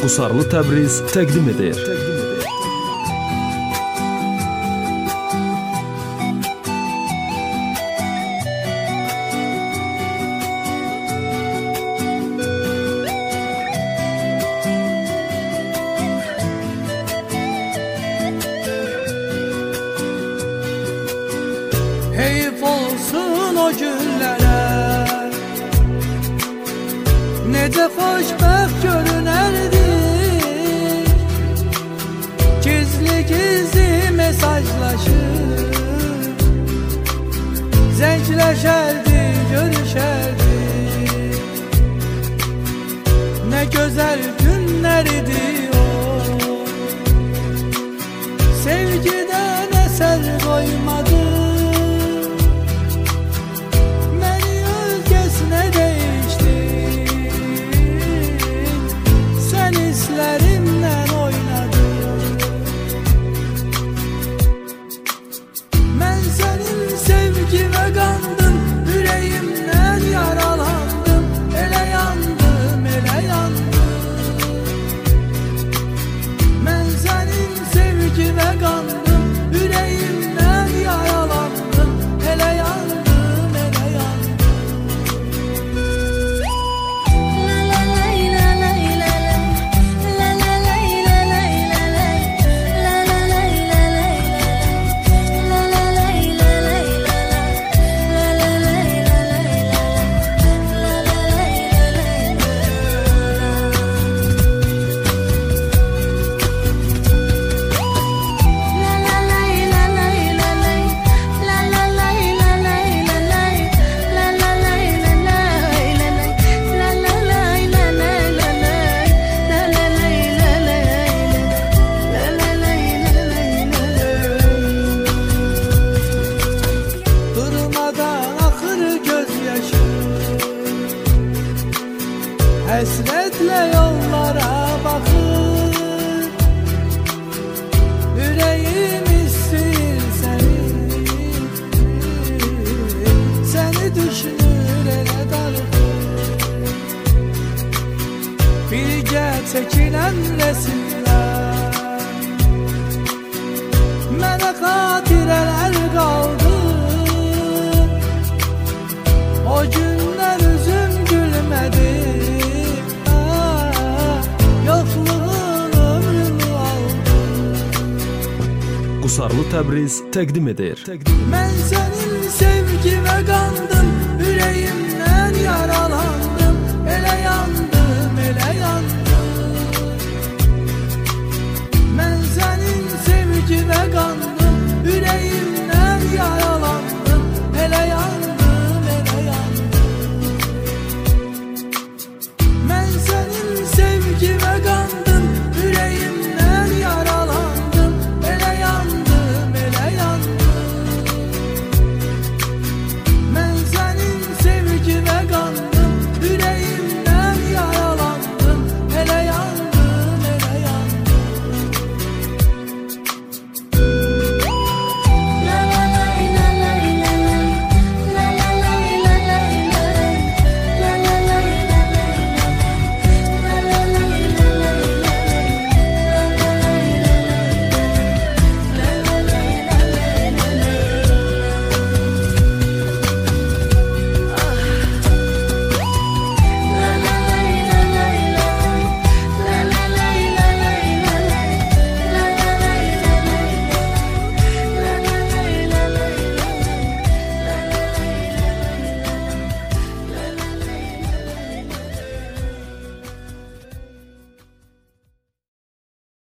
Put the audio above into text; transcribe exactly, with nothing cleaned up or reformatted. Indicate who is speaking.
Speaker 1: Qusarlı Təbriz təqdim edir.
Speaker 2: Heyf olsun o günlərə, necə xoşbəxt görünərdik. Gizli-gizli mesajlaşır, zəngləşərdik, görüşərdik. Nə gözəl günlər idi o, sevgidən əsər qoymadı. Həsrətlə yollara baxır, ürəyim istəyir səni, səni düşünür elə darıxır. Birgə çəkilən resimlər mənə xatirələr qaldı. O günlər üzüm gülmədi,
Speaker 1: Qusarlı Təbriz təqdim edir.
Speaker 2: Mən sənin sevgimə qandım, ürəyimdən yaralandım, elə yandım, elə yandım. Mən sənin sevgimə qandım, ürəyimdən